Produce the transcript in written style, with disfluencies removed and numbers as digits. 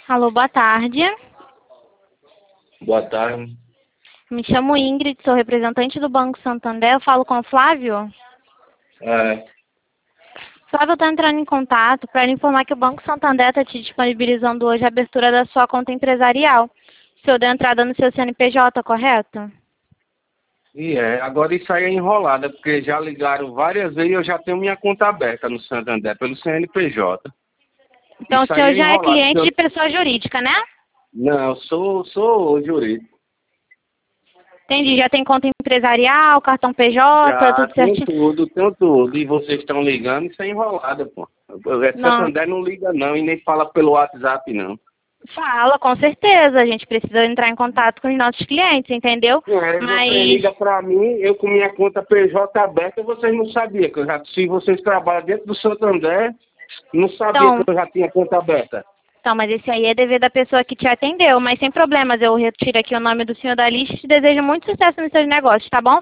Alô, boa tarde. Boa tarde. Me chamo Ingrid, sou representante do Banco Santander. Eu falo com o Flávio? É, Flávio, eu estou entrando em contato para lhe informar que o Banco Santander está te disponibilizando hoje a abertura da sua conta empresarial. O senhor deu entrada no seu CNPJ, correto? agora isso aí é enrolada, porque já ligaram várias vezes e eu já tenho minha conta aberta no Santander, pelo CNPJ. Então, o Isso aí senhor é já é enrolado. cliente de pessoa jurídica, né? Não, eu sou jurídico. Entendi. Já tem conta empresarial, cartão PJ, Já tudo certinho? tenho tudo. E vocês estão ligando, isso é enrolada, pô. Não. Santander não liga não e nem fala pelo WhatsApp, não. Fala, com certeza. A gente precisa entrar em contato com os nossos clientes, entendeu? Você Mas, liga pra mim, eu com minha conta PJ aberta, vocês não sabiam que eu já, se vocês trabalham dentro do Santander, não sabia que então, eu já tinha conta aberta. mas esse aí é dever da pessoa que te atendeu. Mas sem problemas, eu retiro aqui o nome do senhor da lista e te desejo muito sucesso nos seus negócios, tá bom?